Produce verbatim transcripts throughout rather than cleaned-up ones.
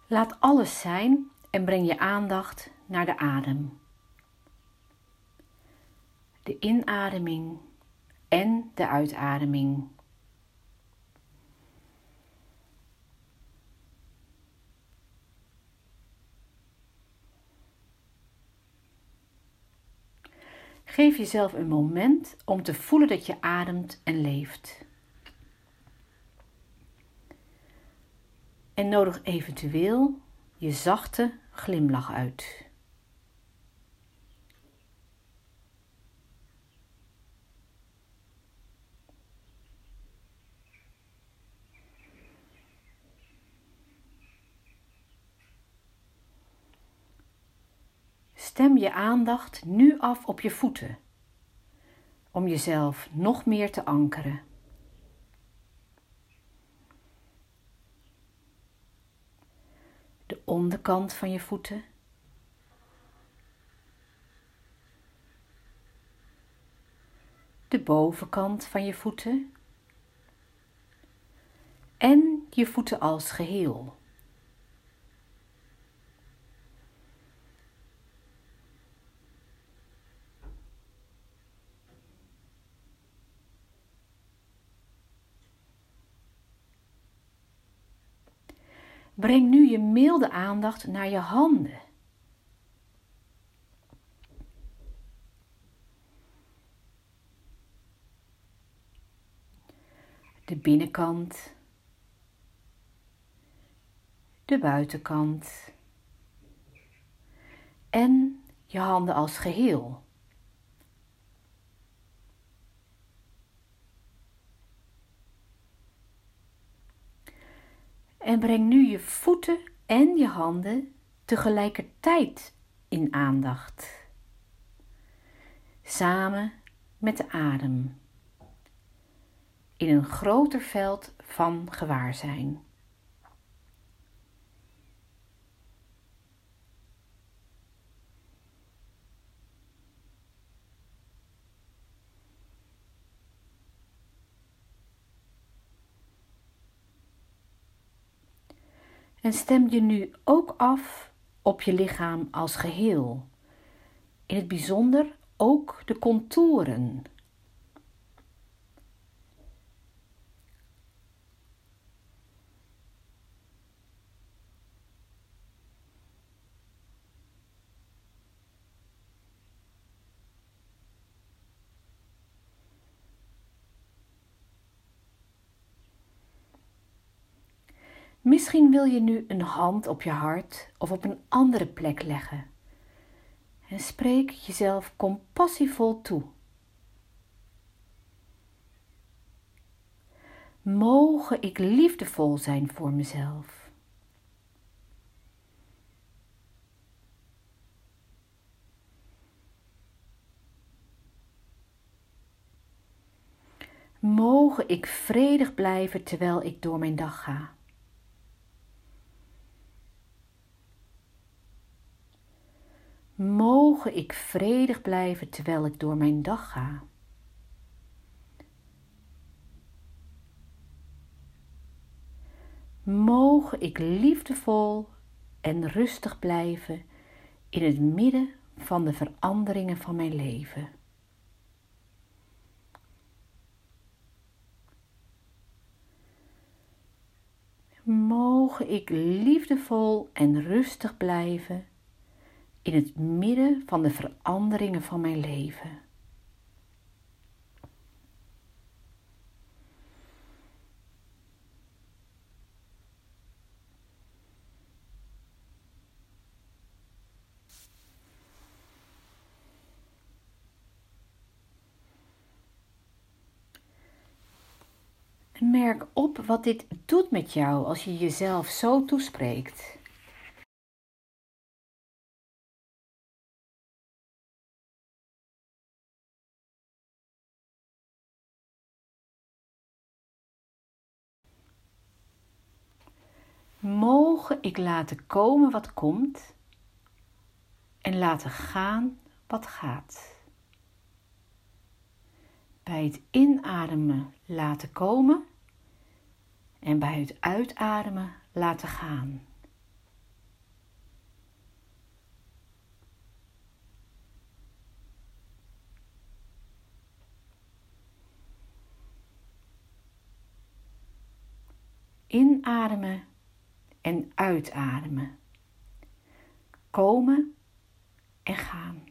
Laat alles zijn en breng je aandacht naar de adem. De inademing en de uitademing. Geef jezelf een moment om te voelen dat je ademt en leeft. En nodig eventueel je zachte glimlach uit. Stem je aandacht nu af op je voeten, om jezelf nog meer te ankeren. De onderkant van je voeten. De bovenkant van je voeten. En je voeten als geheel. Breng nu je milde aandacht naar je handen. De binnenkant. De buitenkant. En je handen als geheel. En breng nu je voeten en je handen tegelijkertijd in aandacht. Samen met de adem. In een groter veld van gewaarzijn. En stem je nu ook af op je lichaam als geheel. In het bijzonder ook de contouren. Misschien wil je nu een hand op je hart of op een andere plek leggen. En spreek jezelf compassievol toe. Moge ik liefdevol zijn voor mezelf. Moge ik vredig blijven terwijl ik door mijn dag ga. Moge ik vredig blijven terwijl ik door mijn dag ga. Moge ik liefdevol en rustig blijven in het midden van de veranderingen van mijn leven. Moge ik liefdevol en rustig blijven in het midden van de veranderingen van mijn leven. En merk op wat dit doet met jou als je jezelf zo toespreekt. Moge ik laten komen wat komt en laten gaan wat gaat. Bij het inademen laten komen en bij het uitademen laten gaan. Inademen en uitademen. Komen en gaan.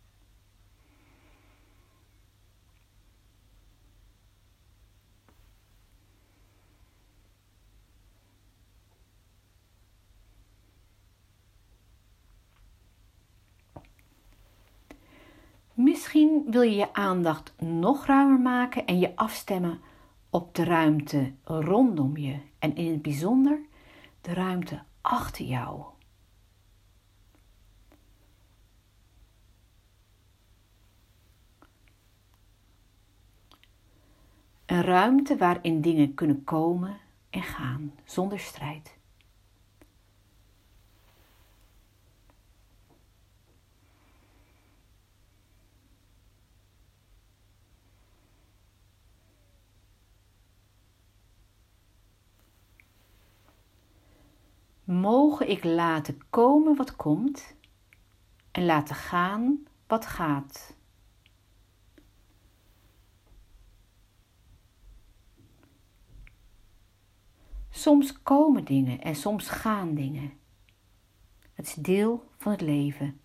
Misschien wil je je aandacht nog ruimer maken en je afstemmen op de ruimte rondom je en in het bijzonder de ruimte achter jou. Een ruimte waarin dingen kunnen komen en gaan zonder strijd. Mogen ik laten komen wat komt en laten gaan wat gaat. Soms komen dingen en soms gaan dingen. Het is deel van het leven.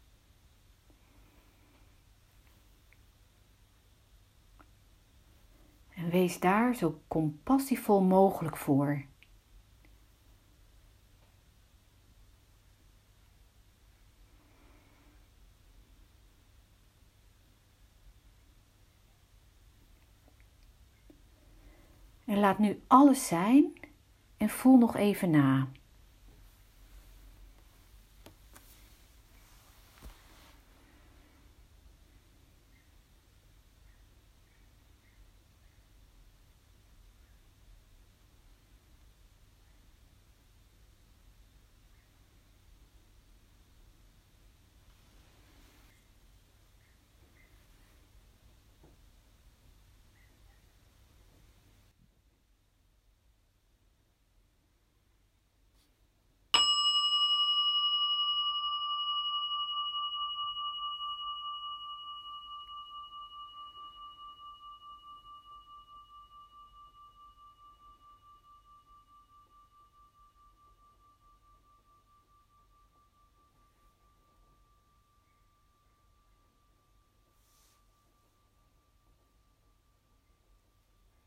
En wees daar zo compassievol mogelijk voor. En laat nu alles zijn en voel nog even na.